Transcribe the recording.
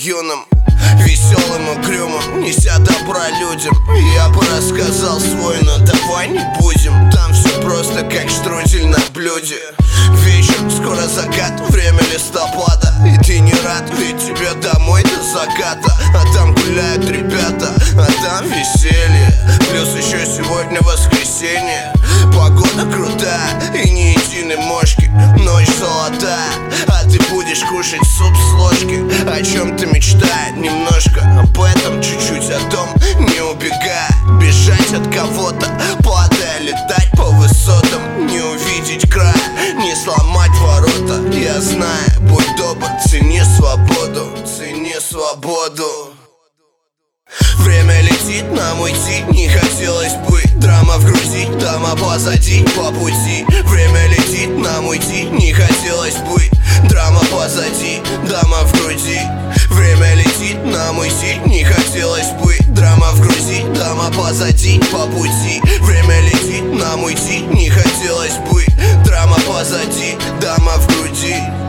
юным, веселым, угрюмым, неся добра людям. Я бы рассказал свой, но давай не будем. Там все просто как штрудель на блюде. Вечер, скоро закат, время листопада. И ты не рад, ведь тебе домой до заката. А там гуляют ребята, а там веселье. Плюс еще сегодня воскресенье. Погода крутая и ни единой мошки. Ночь золотая, а ты будешь кушать суп с ложки. О чем ты мечтаешь немножко, об этом чуть-чуть, о том не убегая. Бежать от кого-то, падая, летать по высотам. Не увидеть края, не сломать ворота. Я знаю, будь добр, цени свободу, цени свободу. Время летит, нам уйти не хотелось бы. Драма в груди, дома позади, по пути. Время летит, нам уйти не хотелось бы. Драма позади, дома в груди. Время летит, нам уйти не хотелось бы. Драма в груди, дома позади, по пути. Время летит, нам уйти не хотелось бы. Драма позади, дома в груди.